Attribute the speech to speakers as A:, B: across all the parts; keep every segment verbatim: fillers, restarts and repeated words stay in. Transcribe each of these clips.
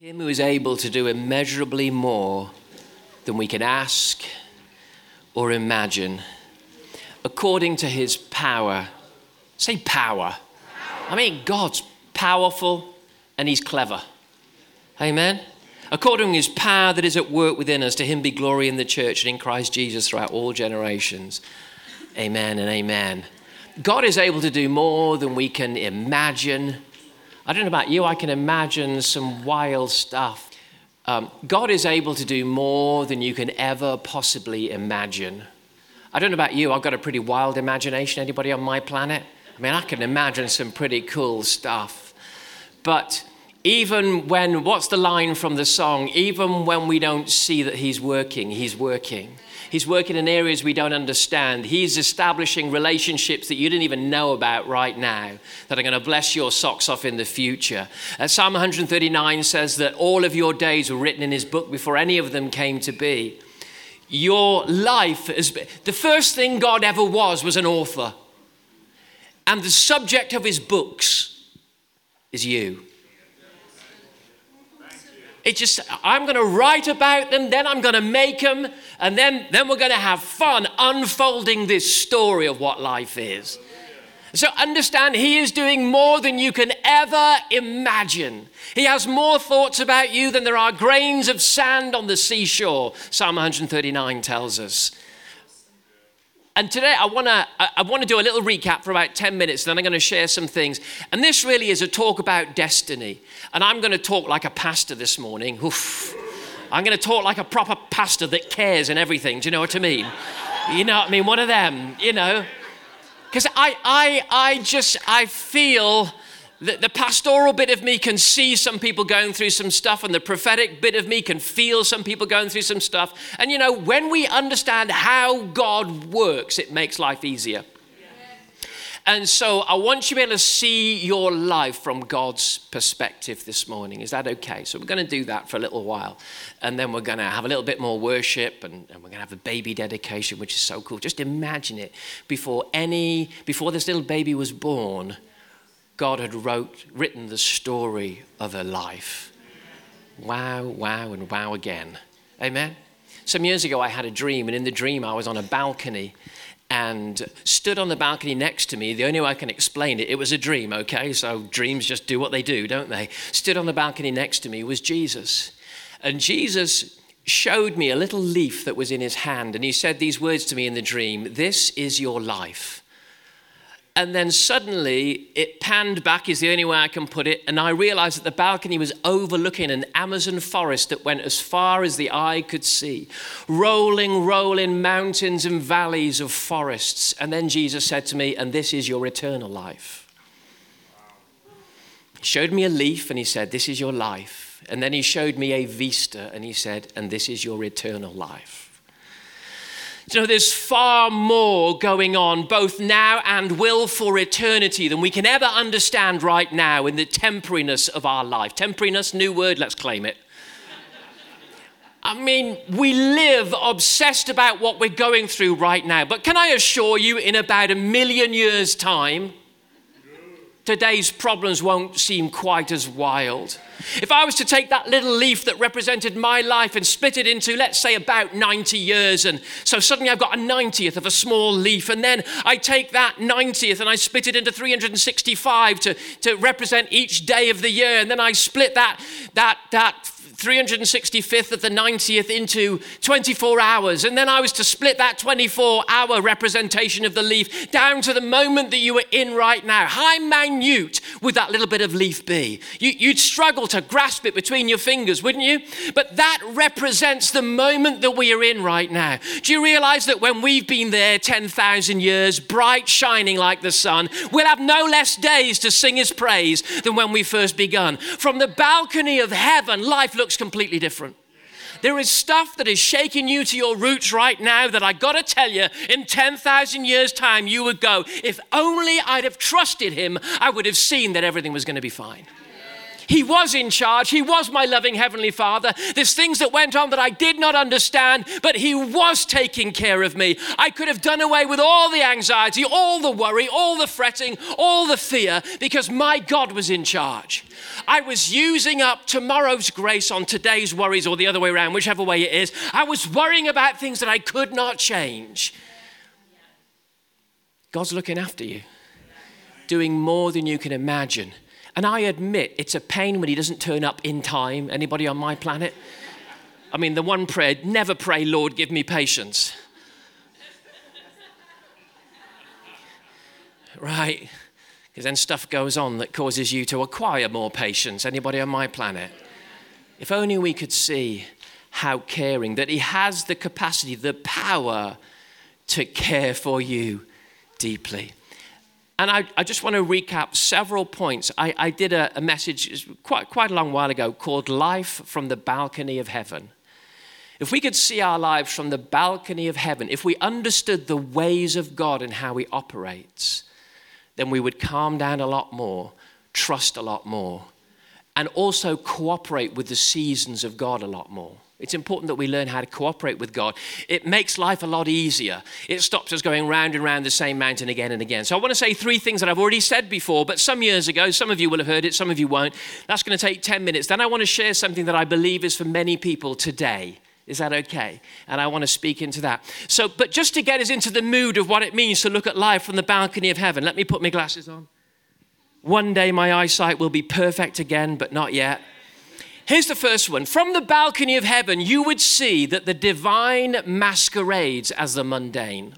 A: Him who is able to do immeasurably more than we can ask or imagine, according to his power. Say power. I mean, God's powerful and he's clever. Amen? According to his power that is at work within us, to him be glory in the church and in Christ Jesus throughout all generations. Amen and amen. God is able to do more than we can imagine. I don't know about you, I can imagine some wild stuff. Um, God is able to do more than you can ever possibly imagine. I don't know about you, I've got a pretty wild imagination. Anybody on my planet? I mean, I can imagine some pretty cool stuff. But even when, what's the line from the song? Even when we don't see that he's working, he's working. He's working in areas we don't understand. He's establishing relationships that you didn't even know about right now that are going to bless your socks off in the future. Uh, Psalm one thirty-nine says that all of your days were written in his book before any of them came to be. Your life is the first thing God ever was was an author. And the subject of his books is you. It's just, I'm going to write about them, then I'm going to make them, and then, then we're going to have fun unfolding this story of what life is. So understand, he is doing more than you can ever imagine. He has more thoughts about you than there are grains of sand on the seashore, Psalm one thirty-nine tells us. And today I want to I want to do a little recap for about ten minutes, then I'm going to share some things. And this really is a talk about destiny. And I'm going to talk like a pastor this morning. Oof. I'm going to talk like a proper pastor that cares and everything. Do you know what I mean? You know what I mean? One of them, you know. Because I, I, I just, I feel that the pastoral bit of me can see some people going through some stuff, and the prophetic bit of me can feel some people going through some stuff. And you know, when we understand how God works, it makes life easier. And so I want you to be able to see your life from God's perspective this morning. Is that okay? So we're going to do that for a little while. And then we're going to have a little bit more worship, and, and we're going to have a baby dedication, which is so cool. Just imagine it. Before any, before this little baby was born, God had wrote, written the story of her life. Wow, wow, and wow again. Amen? Some years ago, I had a dream, and in the dream, I was on a balcony and stood on the balcony next to me. The only way I can explain it, it was a dream, okay? So dreams just do what they do, don't they? Stood on the balcony next to me was Jesus. And Jesus showed me a little leaf that was in his hand, and he said these words to me in the dream: "This is your life." And then suddenly it panned back, is the only way I can put it. And I realized that the balcony was overlooking an Amazon forest that went as far as the eye could see. Rolling, rolling mountains and valleys of forests. And then Jesus said to me, "And this is your eternal life." He showed me a leaf and he said, "This is your life." And then he showed me a vista and he said, "And this is your eternal life." You know, there's far more going on, both now and will for eternity, than we can ever understand right now in the temporariness of our life. Temporariness, new word, let's claim it. I mean, we live obsessed about what we're going through right now. But can I assure you, in about a million years' time, today's problems won't seem quite as wild. If I was to take that little leaf that represented my life and split it into, let's say, about ninety years, and so suddenly I've got a ninetieth of a small leaf, and then I take that ninetieth and I split it into three hundred sixty-five to, to represent each day of the year, and then I split that, that, that three hundred sixty-fifth of the ninetieth into twenty-four hours, and then I was to split that twenty-four hour representation of the leaf down to the moment that you were in right now. How minute would that little bit of leaf be? You, you'd struggle to grasp it between your fingers, wouldn't you? But that represents the moment that we are in right now. Do you realize that when we've been there ten thousand years, bright, shining like the sun, we'll have no less days to sing his praise than when we first begun? From the balcony of heaven, life looks completely different. There is stuff that is shaking you to your roots right now that I got to tell you, in ten thousand years' time, you would go, if only I'd have trusted him, I would have seen that everything was going to be fine. He was in charge. He was my loving Heavenly Father. There's things that went on that I did not understand, but He was taking care of me. I could have done away with all the anxiety, all the worry, all the fretting, all the fear, because my God was in charge. I was using up tomorrow's grace on today's worries, or the other way around, whichever way it is. I was worrying about things that I could not change. God's looking after you, doing more than you can imagine. And I admit it's a pain when He doesn't turn up in time. Anybody on my planet? I mean, the one prayer, never pray, Lord, give me patience. Right? Because then stuff goes on that causes you to acquire more patience. Anybody on my planet? If only we could see how caring, that He has the capacity, the power to care for you deeply. And I, I just want to recap several points. I, I did a, a message quite, quite a long while ago called Life from the Balcony of Heaven. If we could see our lives from the balcony of heaven, if we understood the ways of God and how He operates, then we would calm down a lot more, trust a lot more, and also cooperate with the seasons of God a lot more. It's important that we learn how to cooperate with God. It makes life a lot easier. It stops us going round and round the same mountain again and again. So I want to say three things that I've already said before, but some years ago, some of you will have heard it, some of you won't. That's going to take ten minutes. Then I want to share something that I believe is for many people today. Is that okay? And I want to speak into that. So, but just to get us into the mood of what it means to look at life from the balcony of heaven, let me put my glasses on. One day my eyesight will be perfect again, but not yet. Here's the first one. From the balcony of heaven, you would see that the divine masquerades as the mundane.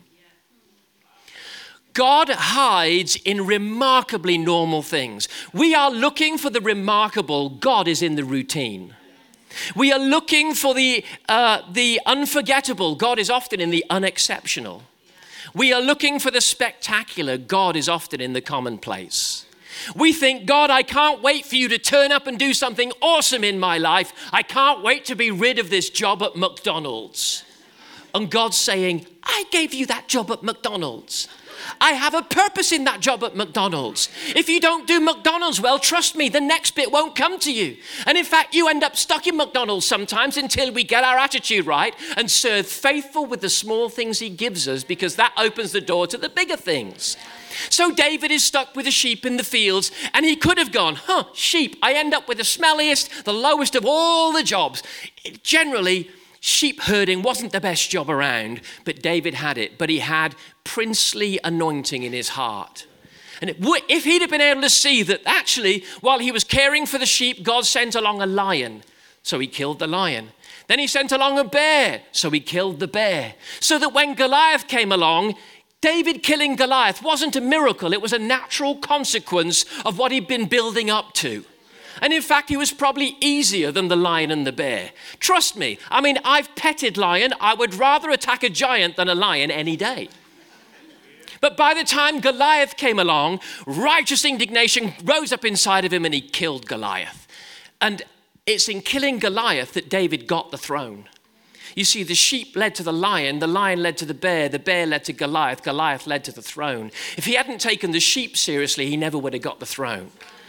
A: God hides in remarkably normal things. We are looking for the remarkable. God is in the routine. We are looking for the, uh, the unforgettable. God is often in the unexceptional. We are looking for the spectacular. God is often in the commonplace. We think, God, I can't wait for you to turn up and do something awesome in my life. I can't wait to be rid of this job at McDonald's. And God's saying, I gave you that job at McDonald's. I have a purpose in that job at McDonald's. If you don't do McDonald's well, trust me, the next bit won't come to you. And in fact, you end up stuck in McDonald's sometimes until we get our attitude right and serve faithful with the small things He gives us, because that opens the door to the bigger things. So David is stuck with the sheep in the fields, and he could have gone, huh, sheep, I end up with the smelliest, the lowest of all the jobs. It generally, sheep herding wasn't the best job around, but David had it. But he had princely anointing in his heart. And it would, if he'd have been able to see that actually, while he was caring for the sheep, God sent along a lion. So he killed the lion. Then he sent along a bear. So he killed the bear. So that when Goliath came along, David killing Goliath wasn't a miracle. It was a natural consequence of what he'd been building up to. And in fact, he was probably easier than the lion and the bear. Trust me. I mean, I've petted lion. I would rather attack a giant than a lion any day. But by the time Goliath came along, righteous indignation rose up inside of him and he killed Goliath. And it's in killing Goliath that David got the throne. You see, the sheep led to the lion, the lion led to the bear, the bear led to Goliath, Goliath led to the throne. If he hadn't taken the sheep seriously, he never would have got the throne.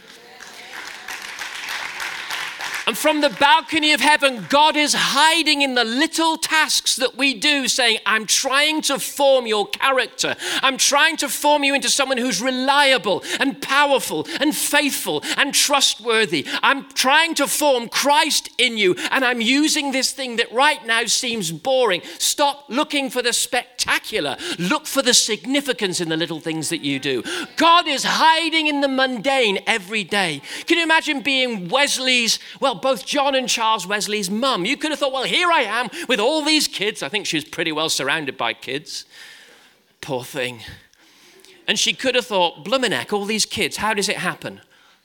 A: And from the balcony of heaven, God is hiding in the little tasks that we do, saying, I'm trying to form your character. I'm trying to form you into someone who's reliable and powerful and faithful and trustworthy. I'm trying to form Christ in you, and I'm using this thing that right now seems boring. Stop looking for the spectacular. Look for the significance in the little things that you do. God is hiding in the mundane every day. Can you imagine being Wesley's, well, both John and Charles Wesley's mum? You could have thought, well, here I am with all these kids. I think she was pretty well surrounded by kids. Poor thing. And she could have thought, Blumeneck, all these kids, how does it happen?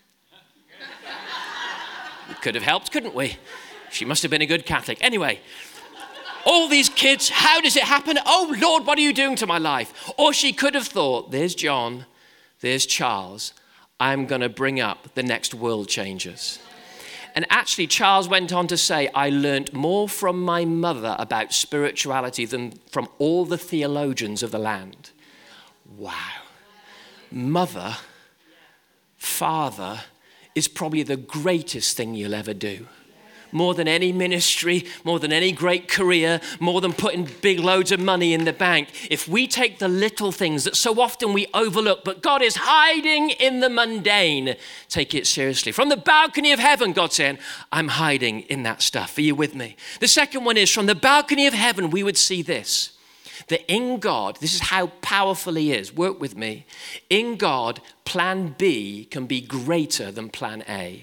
A: We could have helped, couldn't we? She must have been a good Catholic. Anyway, all these kids, how does it happen? Oh, Lord, what are you doing to my life? Or she could have thought, there's John, there's Charles. I'm going to bring up the next world changers. And actually, Charles went on to say, I learned more from my mother about spirituality than from all the theologians of the land. Wow. Mother, father, is probably the greatest thing you'll ever do. More than any ministry, more than any great career, more than putting big loads of money in the bank. If we take the little things that so often we overlook, but God is hiding in the mundane, take it seriously. From the balcony of heaven, God's saying, I'm hiding in that stuff. Are you with me? The second one is, from the balcony of heaven, we would see this. That in God, this is how powerful he is. Work with me. In God, plan B can be greater than plan A.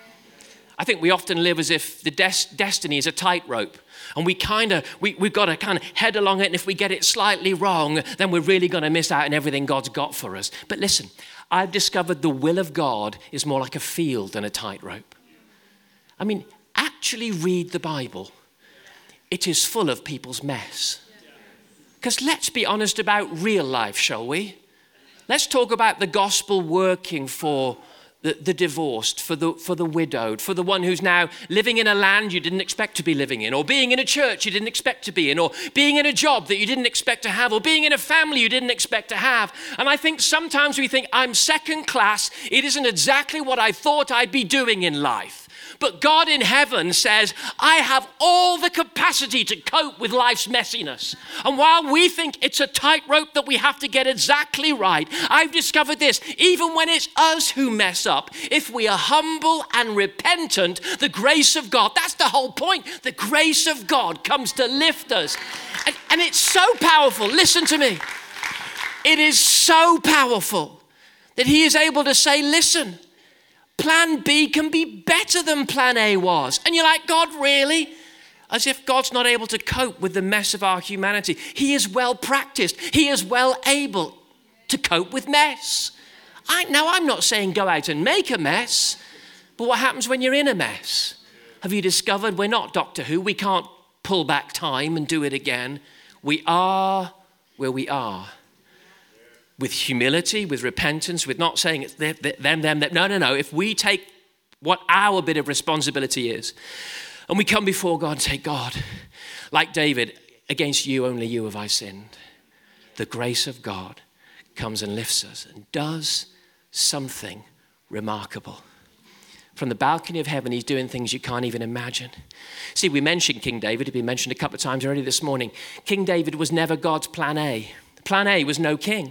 A: I think we often live as if the des- destiny is a tightrope, and we kind of, we, we've got to kind of head along it, and if we get it slightly wrong, then we're really going to miss out on everything God's got for us. But listen, I've discovered the will of God is more like a field than a tightrope. I mean, actually read the Bible. It is full of people's mess. Because let's be honest about real life, shall we? Let's talk about the gospel working for The, the divorced, for the, for the widowed, for the one who's now living in a land you didn't expect to be living in, or being in a church you didn't expect to be in, or being in a job that you didn't expect to have, or being in a family you didn't expect to have. And I think sometimes we think, I'm second class. It isn't exactly what I thought I'd be doing in life. But God in heaven says, I have all the capacity to cope with life's messiness. And while we think it's a tightrope that we have to get exactly right, I've discovered this, even when it's us who mess up, if we are humble and repentant, the grace of God, that's the whole point. The grace of God comes to lift us. And, and it's so powerful. Listen to me. It is so powerful that he is able to say, listen, plan B can be better than plan A was. And you're like, God, really? As if God's not able to cope with the mess of our humanity. He is well practiced. He is well able to cope with mess. I, now, I'm not saying go out and make a mess, but what happens when you're in a mess? Have you discovered we're not Doctor Who? We can't pull back time and do it again. We are where we are. With humility, with repentance, with not saying it's them, them, them, them. No, no, no. If we take what our bit of responsibility is, and we come before God and say, God, like David, against you, only you have I sinned. The grace of God comes and lifts us and does something remarkable. From the balcony of heaven, he's doing things you can't even imagine. See, we mentioned King David. He'd been mentioned a couple of times already this morning. King David was never God's plan A. Plan A was no king.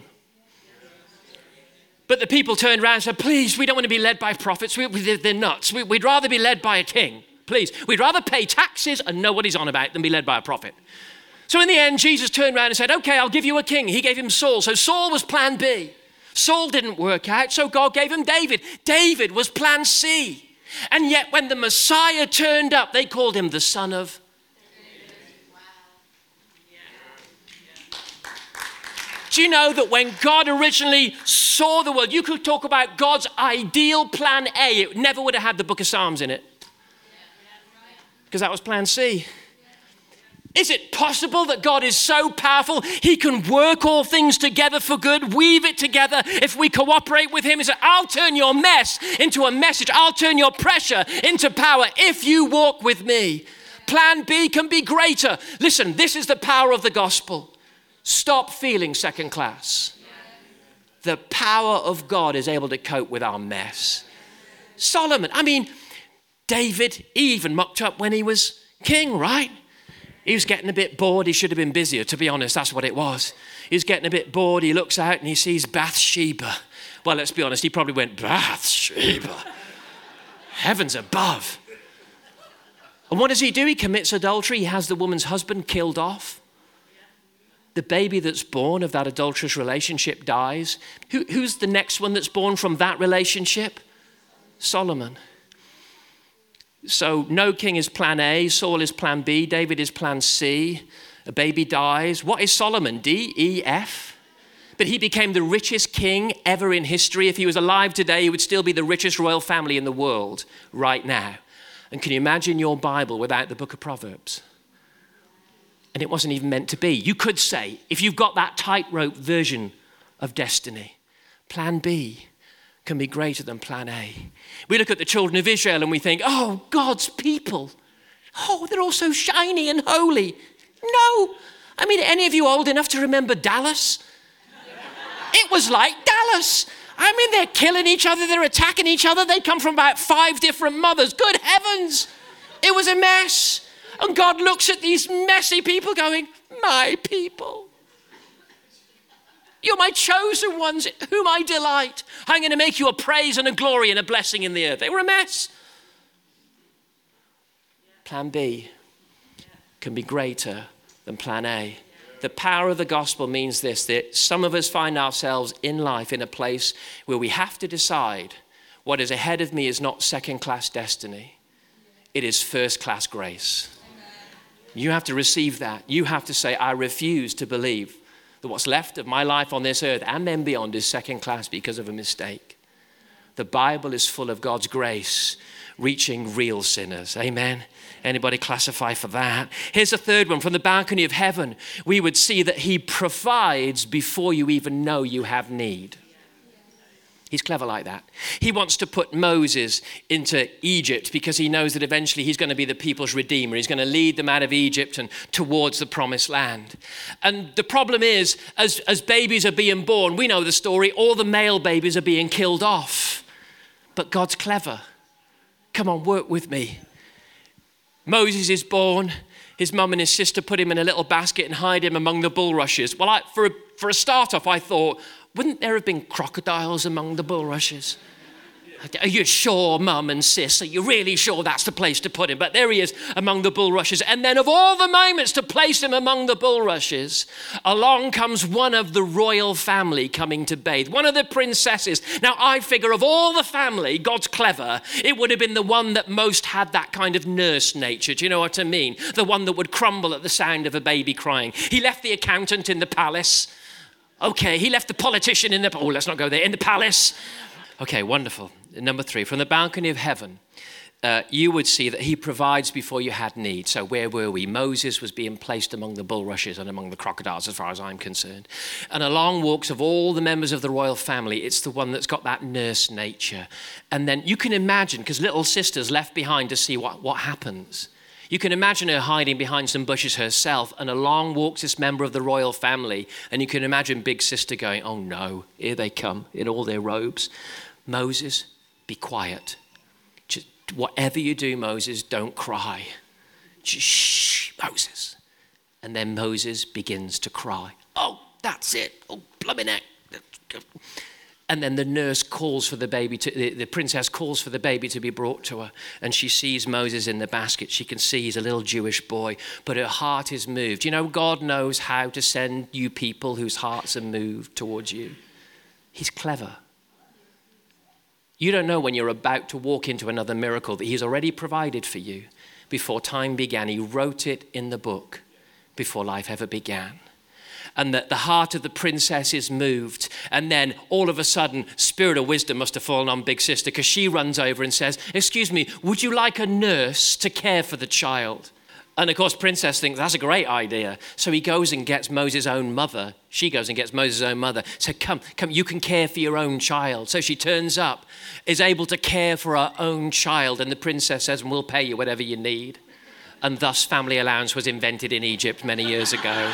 A: But the people turned around and said, please, we don't want to be led by prophets. We, we, they're nuts. We, we'd rather be led by a king. Please, we'd rather pay taxes and know what he's on about than be led by a prophet. So in the end, Jesus turned around and said, okay, I'll give you a king. He gave him Saul. So Saul was plan B. Saul didn't work out, so God gave him David. David was plan C. And yet when the Messiah turned up, they called him the son of Do you know that when God originally saw the world, you could talk about God's ideal plan A, it never would have had the book of Psalms in it. Because that was plan C. Is it possible that God is so powerful, he can work all things together for good, weave it together if we cooperate with him? He said, I'll turn your mess into a message. I'll turn your pressure into power if you walk with me. Plan B can be greater. Listen, this is the power of the gospel. Stop feeling second class. The power of God is able to cope with our mess. Solomon, I mean, David, he even mucked up when he was king, right? He was getting a bit bored. He should have been busier, to be honest. That's what it was. He was getting a bit bored. He looks out and he sees Bathsheba. Well, let's be honest. He probably went, Bathsheba. Heavens above. And what does he do? He commits adultery. He has the woman's husband killed off. The baby that's born of that adulterous relationship dies. Who, who's the next one that's born from that relationship? Solomon. So no king is plan A, Saul is plan B, David is plan C. A baby dies. What is Solomon? D, E, F? But he became the richest king ever in history. If he was alive today, he would still be the richest royal family in the world right now. And can you imagine your Bible without the book of Proverbs? And it wasn't even meant to be. You could say, if you've got that tightrope version of destiny, plan B can be greater than plan A. We look at the children of Israel and we think, oh, God's people. Oh, they're all so shiny and holy. No. I mean, any of you old enough to remember Dallas? It was like Dallas. I mean, they're killing each other. They're attacking each other. They come from about five different mothers. Good heavens. It was a mess. And God looks at these messy people going, my people. You're my chosen ones, whom I delight. I'm going to make you a praise and a glory and a blessing in the earth. They were a mess. Plan B can be greater than plan A. The power of the gospel means this, that some of us find ourselves in life in a place where we have to decide what is ahead of me is not second-class destiny. It is first-class grace. You have to receive that. You have to say, I refuse to believe that what's left of my life on this earth and then beyond is second class because of a mistake. The Bible is full of God's grace reaching real sinners. Amen. Anybody classify for that? Here's a third one. From the balcony of heaven, we would see that he provides before you even know you have need. He's clever like that. He wants to put Moses into Egypt because he knows that eventually he's going to be the people's redeemer. He's going to lead them out of Egypt and towards the promised land. And the problem is, as, as babies are being born, we know the story, all the male babies are being killed off. But God's clever. Come on, work with me. Moses is born. His mum and his sister put him in a little basket and hide him among the bulrushes. Well, I, for, a, for a start off, I thought, wouldn't there have been crocodiles among the bulrushes? Are you sure, mum and sis? Are you really sure that's the place to put him? But there he is among the bulrushes. And then of all the moments to place him among the bulrushes, along comes one of the royal family coming to bathe, one of the princesses. Now, I figure of all the family, God's clever, it would have been the one that most had that kind of nurse nature. Do you know what I mean? The one that would crumble at the sound of a baby crying. He left the accountant in the palace. Okay, he left the politician in the, oh, let's not go there, in the palace. Okay, wonderful. Number three, from the balcony of heaven, uh, you would see that he provides before you had need. So where were we? Moses was being placed among the bulrushes and among the crocodiles, as far as I'm concerned. And along walks of all the members of the royal family, it's the one that's got that nurse nature. And then you can imagine, because little sister's left behind to see what, what happens. You can imagine her hiding behind some bushes herself, and along walks this member of the royal family, and you can imagine big sister going, oh no, here they come in all their robes. Moses, be quiet. Just whatever you do, Moses, don't cry. Just shh, Moses. And then Moses begins to cry. Oh, that's it. Oh, blooming heck. And then the nurse calls for the baby, to, the, the princess calls for the baby to be brought to her. And she sees Moses in the basket. She can see he's a little Jewish boy, but her heart is moved. You know, God knows how to send you people whose hearts are moved towards you. He's clever. You don't know when you're about to walk into another miracle that he's already provided for you before time began. He wrote it in the book before life ever began. And that the heart of the princess is moved. And then all of a sudden, spirit of wisdom must have fallen on big sister, because she runs over and says, excuse me, would you like a nurse to care for the child? And of course, princess thinks that's a great idea. So he goes and gets Moses' own mother. She goes and gets Moses' own mother. So come, come, you can care for your own child. So she turns up, is able to care for her own child. And the princess says, we'll pay you whatever you need. And thus family allowance was invented in Egypt many years ago.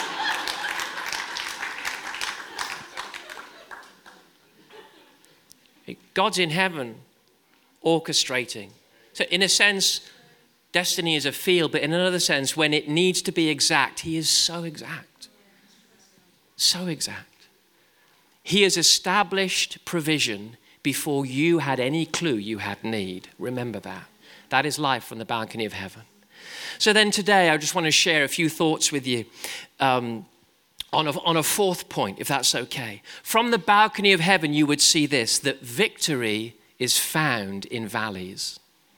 A: God's in heaven orchestrating. So in a sense, destiny is a field, but in another sense, when it needs to be exact, he is so exact. So exact. He has established provision before you had any clue you had need. Remember that. That is life from the balcony of heaven. So then today, I just want to share a few thoughts with you. Um, On a, on a fourth point, if that's okay. From the balcony of heaven, you would see this, that victory is found in valleys.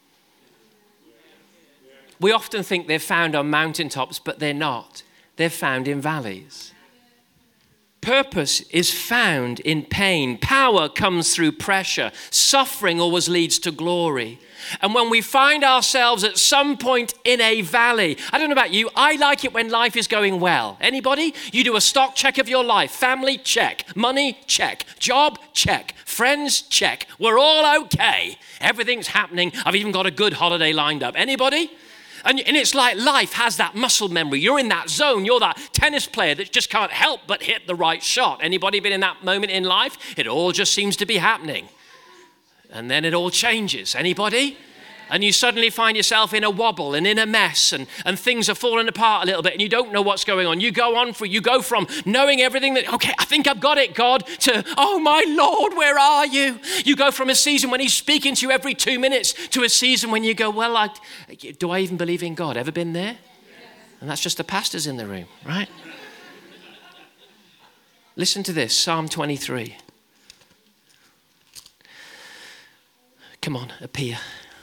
A: We often think they're found on mountaintops, but they're not. They're found in valleys. Purpose is found in pain. Power comes through pressure. Suffering always leads to glory. And when we find ourselves at some point in a valley, I don't know about you, I like it when life is going well. Anybody? You do a stock check of your life. Family, check. Money, check. Job, check. Friends, check. We're all okay. Everything's happening. I've even got a good holiday lined up. Anybody? And, and it's like life has that muscle memory. You're in that zone. You're that tennis player that just can't help but hit the right shot. Anybody been in that moment in life? It all just seems to be happening. And then it all changes. Anybody? And you suddenly find yourself in a wobble and in a mess, and, and things are falling apart a little bit, and you don't know what's going on. You go on for, you go from knowing everything that, okay, I think I've got it, God, to, oh my Lord, where are you? You go from a season when he's speaking to you every two minutes to a season when you go, well, I, do I even believe in God? Ever been there? And that's just the pastors in the room, right? Listen to this, Psalm twenty-three. Come on, appear.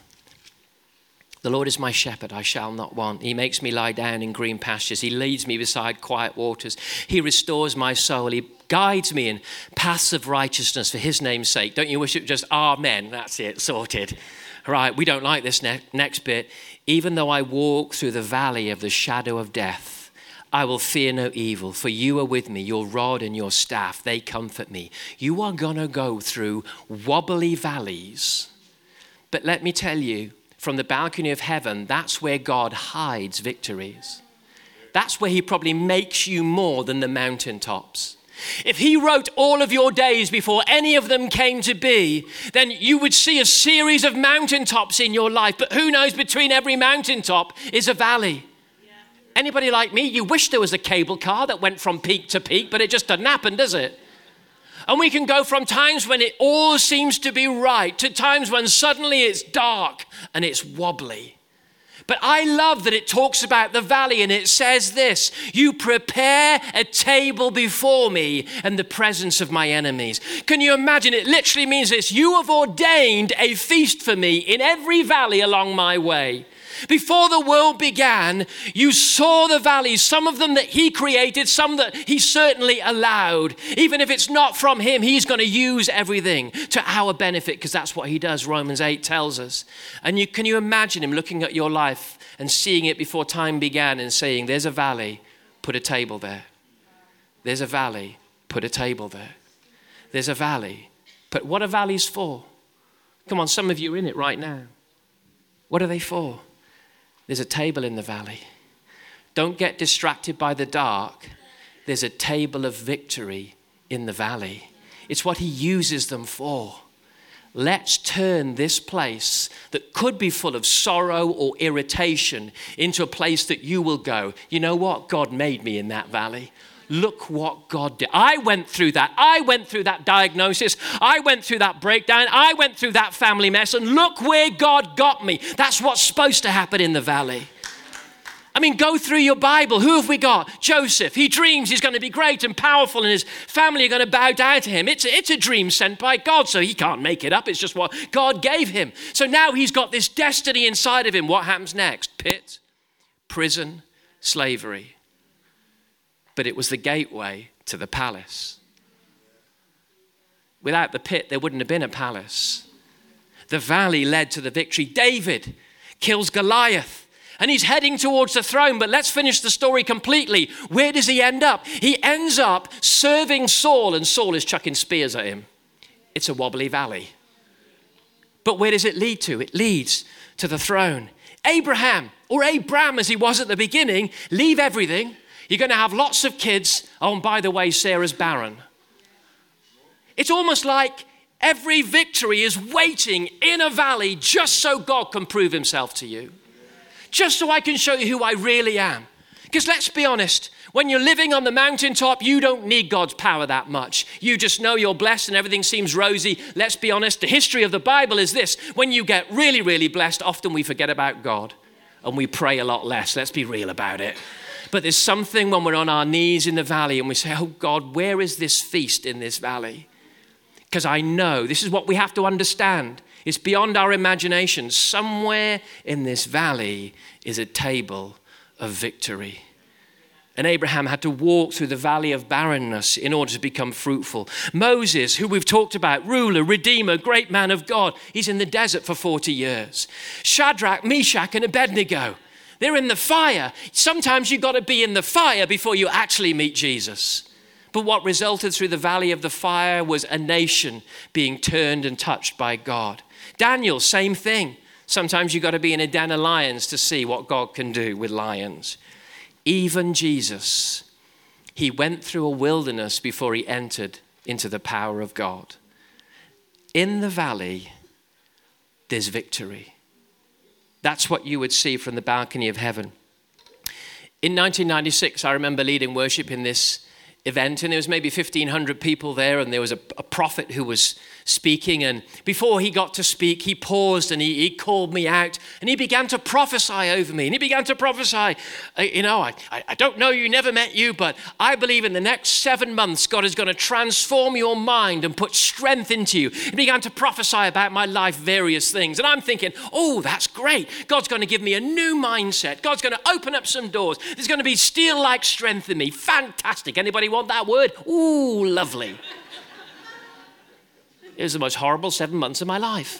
A: The Lord is my shepherd, I shall not want. He makes me lie down in green pastures. He leads me beside quiet waters. He restores my soul. He guides me in paths of righteousness for his name's sake. Don't you wish it was just amen? That's it, sorted. Right, we don't like this ne- next bit. Even though I walk through the valley of the shadow of death, I will fear no evil, for you are with me. Your rod and your staff, they comfort me. You are going to go through wobbly valleys. But let me tell you, from the balcony of heaven, that's where God hides victories. That's where he probably makes you more than the mountaintops. If he wrote all of your days before any of them came to be, then you would see a series of mountaintops in your life. But who knows, between every mountaintop is a valley. Yeah. Anybody like me? You wish there was a cable car that went from peak to peak, but it just doesn't happen, does it? And we can go from times when it all seems to be right to times when suddenly it's dark and it's wobbly. But I love that it talks about the valley and it says this: you prepare a table before me in the presence of my enemies. Can you imagine? It literally means this: you have ordained a feast for me in every valley along my way. Before the world began, you saw the valleys, some of them that he created, some that he certainly allowed. Even if it's not from him, he's going to use everything to our benefit, because that's what he does, Romans eight tells us. And you, can you imagine him looking at your life and seeing it before time began and saying, there's a valley, put a table there. There's a valley, put a table there. There's a valley. But what are valleys for? Come on, some of you are in it right now. What are they for? There's a table in the valley. Don't get distracted by the dark. There's a table of victory in the valley. It's what he uses them for. Let's turn this place that could be full of sorrow or irritation into a place that you will go, you know what? God made me in that valley. Look what God did. I went through that. I went through that diagnosis. I went through that breakdown. I went through that family mess. And look where God got me. That's what's supposed to happen in the valley. I mean, go through your Bible. Who have we got? Joseph. He dreams he's going to be great and powerful and his family are going to bow down to him. It's a, it's a dream sent by God, so he can't make it up. It's just what God gave him. So now he's got this destiny inside of him. What happens next? Pit, prison, slavery. But it was the gateway to the palace. Without the pit, there wouldn't have been a palace. The valley led to the victory. David kills Goliath, and he's heading towards the throne. But let's finish the story completely. Where does he end up? He ends up serving Saul, and Saul is chucking spears at him. It's a wobbly valley. But where does it lead to? It leads to the throne. Abraham, or Abram as he was at the beginning, leave everything. You're going to have lots of kids. Oh, and by the way, Sarah's barren. It's almost like every victory is waiting in a valley just so God can prove himself to you. Just so I can show you who I really am. Because let's be honest, when you're living on the mountaintop, you don't need God's power that much. You just know you're blessed and everything seems rosy. Let's be honest, the history of the Bible is this: when you get really, really blessed, often we forget about God and we pray a lot less. Let's be real about it. But there's something when we're on our knees in the valley and we say, oh God, where is this feast in this valley? Because I know, this is what we have to understand. It's beyond our imagination. Somewhere in this valley is a table of victory. And Abraham had to walk through the valley of barrenness in order to become fruitful. Moses, who we've talked about, ruler, redeemer, great man of God, he's in the desert for forty years. Shadrach, Meshach, and Abednego, they're in the fire. Sometimes you've got to be in the fire before you actually meet Jesus. But what resulted through the valley of the fire was a nation being turned and touched by God. Daniel, same thing. Sometimes you've got to be in a den of lions to see what God can do with lions. Even Jesus, he went through a wilderness before he entered into the power of God. In the valley, there's victory. That's what you would see from the balcony of heaven. In nineteen ninety-six, I remember leading worship in this event, and there was maybe fifteen hundred people there, and there was a, a prophet who was speaking, and before he got to speak, he paused and he, he called me out, and he began to prophesy over me, and he began to prophesy, uh, you know, I, I don't know you, never met you, but I believe in the next seven months, God is going to transform your mind and put strength into you. He began to prophesy about my life, various things, and I'm thinking, oh, that's great. God's going to give me a new mindset. God's going to open up some doors. There's going to be steel-like strength in me. Fantastic. Anybody want that word? Ooh, lovely. It was the most horrible seven months of my life.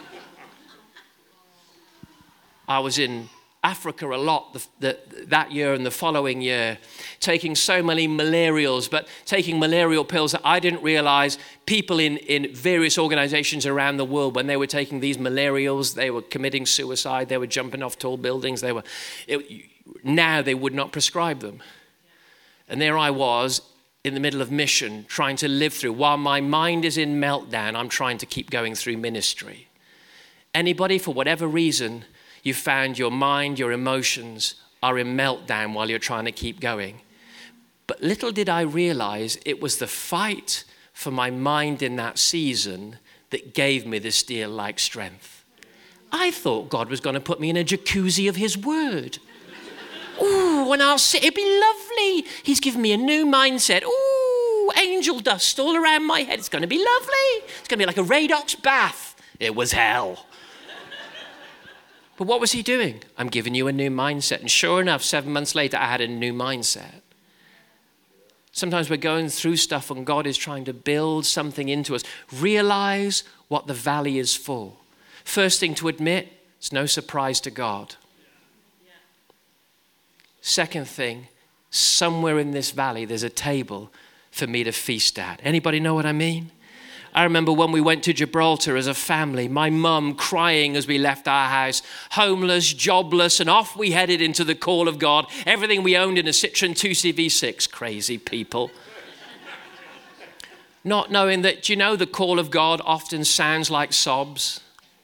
A: I was in Africa a lot the, the, that year and the following year, taking so many malarials, but taking malarial pills that I didn't realize people in, in various organizations around the world, when they were taking these malarials, they were committing suicide, they were jumping off tall buildings, they were, it, now they would not prescribe them. And there I was in the middle of mission, trying to live through. While my mind is in meltdown, I'm trying to keep going through ministry. Anybody, for whatever reason, you found your mind, your emotions are in meltdown while you're trying to keep going. But little did I realize it was the fight for my mind in that season that gave me this steel-like strength. I thought God was going to put me in a jacuzzi of his word. Ooh, and I'll sit, it'd be lovely. He's given me a new mindset. Ooh, angel dust all around my head. It's going to be lovely. It's going to be like a Radox bath. It was hell. But what was he doing? I'm giving you a new mindset. And sure enough, seven months later, I had a new mindset. Sometimes we're going through stuff and God is trying to build something into us. Realize what the valley is for. First thing to admit, it's no surprise to God. Second thing, somewhere in this valley, there's a table for me to feast at. Anybody know what I mean? I remember when we went to Gibraltar as a family, my mum crying as we left our house, homeless, jobless, and off we headed into the call of God. Everything we owned in a Citroen two C V six, crazy people. Not knowing that, do you know, the call of God often sounds like sobs.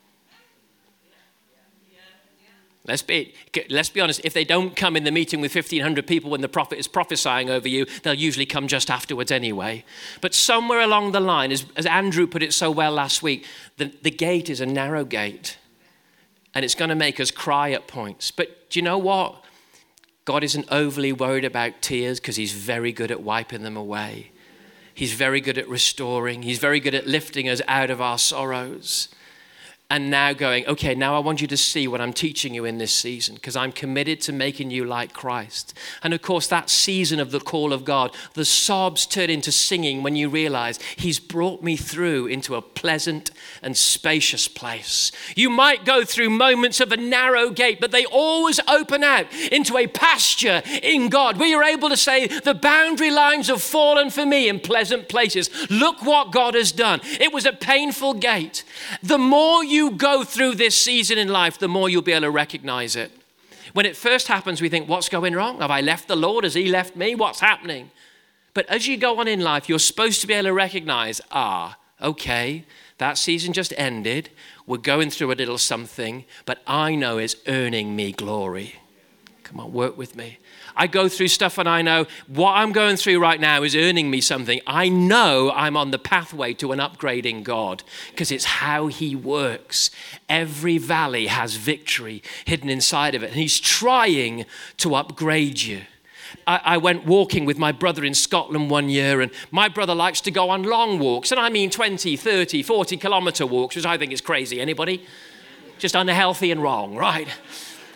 A: Let's be, let's be honest, if they don't come in the meeting with fifteen hundred people when the prophet is prophesying over you, they'll usually come just afterwards anyway. But somewhere along the line, as, as Andrew put it so well last week, the, the gate is a narrow gate. And it's going to make us cry at points. But do you know what? God isn't overly worried about tears because he's very good at wiping them away. He's very good at restoring. He's very good at lifting us out of our sorrows. And now going, okay, now I want you to see what I'm teaching you in this season because I'm committed to making you like Christ. And of course, that season of the call of God, the sobs turn into singing when you realize he's brought me through into a pleasant and spacious place. You might go through moments of a narrow gate, but they always open out into a pasture in God where you're able to say, the boundary lines have fallen for me in pleasant places. Look what God has done. It was a painful gate. The more you you go through this season in life, the more you'll be able to recognize it. When it first happens, we think, what's going wrong? Have I left the Lord? Has he left me? What's happening? But as you go on in life, you're supposed to be able to recognize, ah, okay, that season just ended. We're going through a little something, but I know it's earning me glory. Come on, work with me. I go through stuff and I know what I'm going through right now is earning me something. I know I'm on the pathway to an upgrade in God because it's how he works. Every valley has victory hidden inside of it. And he's trying to upgrade you. I, I went walking with my brother in Scotland one year, and my brother likes to go on long walks. And I mean twenty, thirty, forty kilometer walks, which I think is crazy. Anybody? Just unhealthy and wrong, right?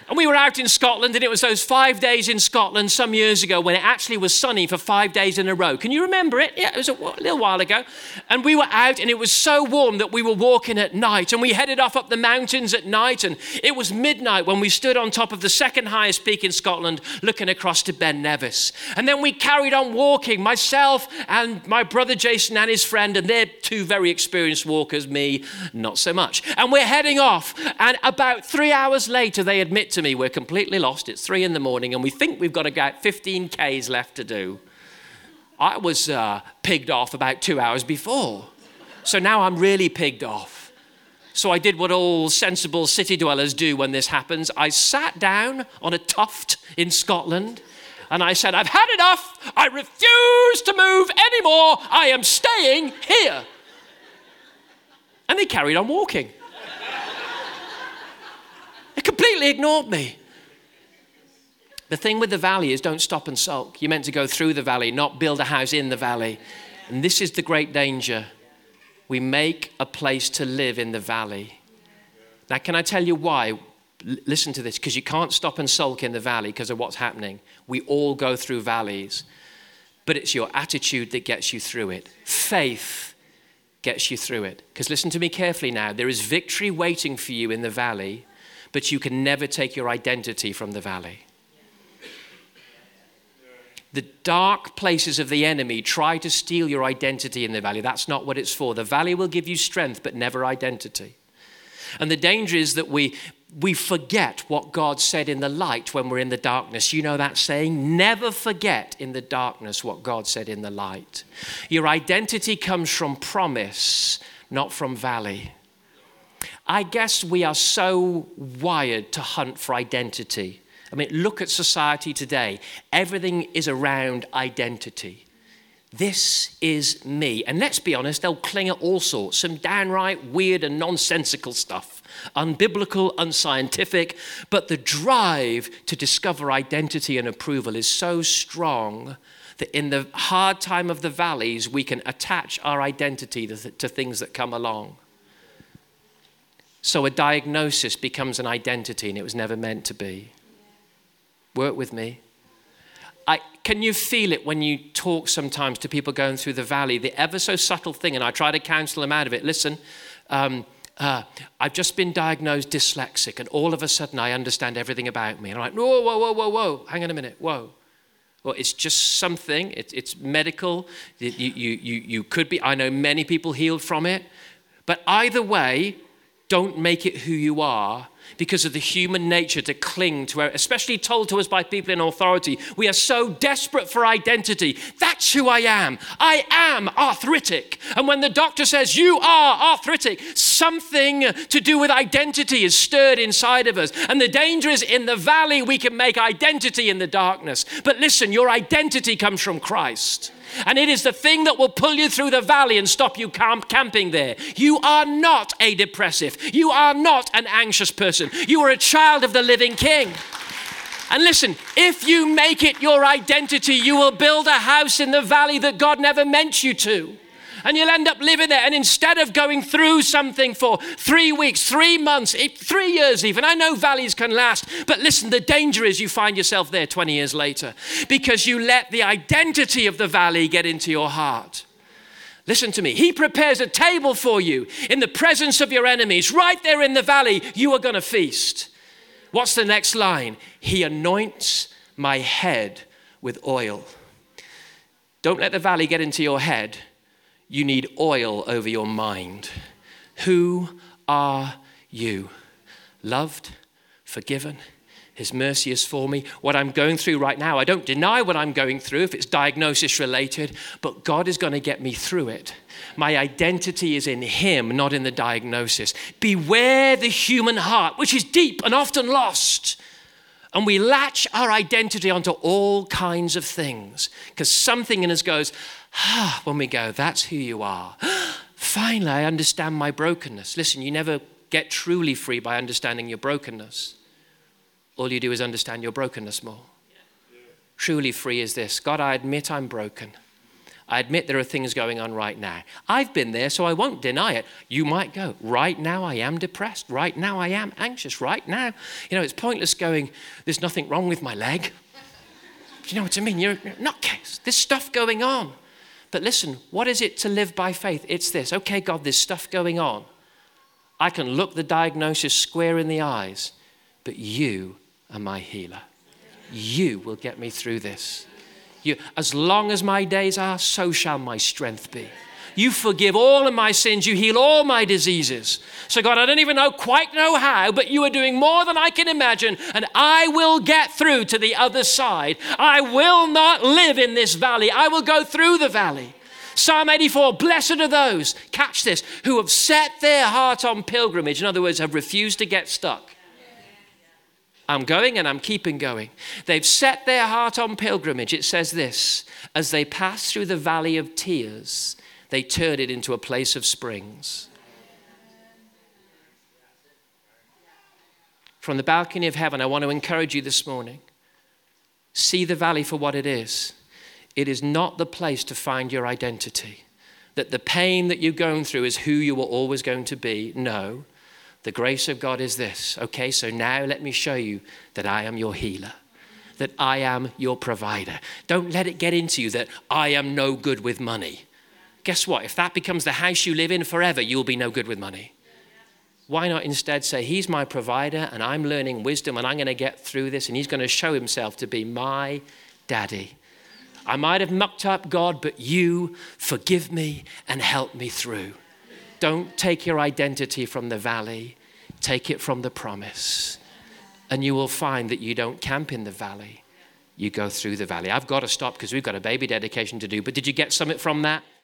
A: And we were out in Scotland, and it was those five days in Scotland some years ago when it actually was sunny for five days in a row. Can you remember it? Yeah, it was a little while ago. And we were out, and it was so warm that we were walking at night. And we headed off up the mountains at night, and it was midnight when we stood on top of the second highest peak in Scotland, looking across to Ben Nevis. And then we carried on walking, myself and my brother Jason and his friend, and they're two very experienced walkers, me, not so much. And we're heading off, and about three hours later, they admit to me, we're completely lost. It's three in the morning and we think we've got about fifteen kays left to do. I was uh, pigged off about two hours before. So now I'm really pigged off. So I did what all sensible city dwellers do when this happens. I sat down on a tuft in Scotland and I said, I've had enough. I refuse to move anymore. I am staying here. And they carried on walking. They completely ignored me. The thing with the valley is don't stop and sulk. You're meant to go through the valley, not build a house in the valley. And this is the great danger. We make a place to live in the valley. Now, can I tell you why? L- listen to this, because you can't stop and sulk in the valley because of what's happening. We all go through valleys, but it's your attitude that gets you through it. Faith gets you through it. Because listen to me carefully now. There is victory waiting for you in the valley, but you can never take your identity from the valley. The dark places of the enemy try to steal your identity in the valley. That's not what it's for. The valley will give you strength, but never identity. And the danger is that we, we forget what God said in the light when we're in the darkness. You know that saying? Never forget in the darkness what God said in the light. Your identity comes from promise, not from valley. I guess we are so wired to hunt for identity. I mean, look at society today. Everything is around identity. This is me. And let's be honest, they'll cling at all sorts. Some downright weird and nonsensical stuff. Unbiblical, unscientific. But the drive to discover identity and approval is so strong that in the hard time of the valleys, we can attach our identity to, th- to things that come along. So a diagnosis becomes an identity, and it was never meant to be. Work with me. I, can you feel it when you talk sometimes to people going through the valley? The ever so subtle thing, and I try to counsel them out of it. Listen, um, uh, I've just been diagnosed dyslexic, and all of a sudden I understand everything about me. And I'm like, whoa, whoa, whoa, whoa, whoa. Hang on a minute, whoa. Well, it's just something. It, it's medical. You, you, you, you could be. I know many people healed from it. But either way, don't make it who you are because of the human nature to cling to, especially told to us by people in authority. We are so desperate for identity. That's who I am. I am arthritic. And when the doctor says you are arthritic, something to do with identity is stirred inside of us. And the danger is in the valley, we can make identity in the darkness. But listen, your identity comes from Christ. And it is the thing that will pull you through the valley and stop you camp- camping there. You are not a depressive. You are not an anxious person. You are a child of the living King. And listen, if you make it your identity, you will build a house in the valley that God never meant you to. And you'll end up living there. And instead of going through something for three weeks, three months, three years even, I know valleys can last, but listen, the danger is you find yourself there twenty years later because you let the identity of the valley get into your heart. Listen to me. He prepares a table for you in the presence of your enemies. Right there in the valley, you are going to feast. What's the next line? He anoints my head with oil. Don't let the valley get into your head. You need oil over your mind. Who are you? Loved, forgiven. His mercy is for me. What I'm going through right now, I don't deny what I'm going through if it's diagnosis related, but God is going to get me through it. My identity is in him, not in the diagnosis. Beware the human heart, which is deep and often lost. And we latch our identity onto all kinds of things because something in us goes, ah, when we go, that's who you are. Finally, I understand my brokenness. Listen, you never get truly free by understanding your brokenness. All you do is understand your brokenness more. Yeah. Truly free is this. God, I admit I'm broken. I admit there are things going on right now. I've been there, so I won't deny it. You might go, right now I am depressed. Right now I am anxious. Right now, you know, it's pointless going, there's nothing wrong with my leg. Do you know what I mean? You're a nutcase. There's stuff going on. But listen, what is it to live by faith? It's this. Okay, God, there's stuff going on. I can look the diagnosis square in the eyes, but you are my healer. You will get me through this. You, as long as my days are, so shall my strength be. You forgive all of my sins. You heal all my diseases. So God, I don't even know quite know how, but you are doing more than I can imagine. And I will get through to the other side. I will not live in this valley. I will go through the valley. Psalm eighty-four, blessed are those, catch this, who have set their heart on pilgrimage. In other words, have refused to get stuck. I'm going and I'm keeping going. They've set their heart on pilgrimage. It says this, as they pass through the valley of tears, they turn it into a place of springs. From the balcony of heaven, I want to encourage you this morning. See the valley for what it is. It is not the place to find your identity. That the pain that you're going through is who you were always going to be. No. The grace of God is this. Okay, so now let me show you that I am your healer, that I am your provider. Don't let it get into you that I am no good with money. Guess what? If that becomes the house you live in forever, you'll be no good with money. Why not instead say, he's my provider and I'm learning wisdom and I'm going to get through this and he's going to show himself to be my daddy. I might have mucked up, God, but you forgive me and help me through. Don't take your identity from the valley. Take it from the promise. And you will find that you don't camp in the valley. You go through the valley. I've got to stop because we've got a baby dedication to do. But did you get something from that?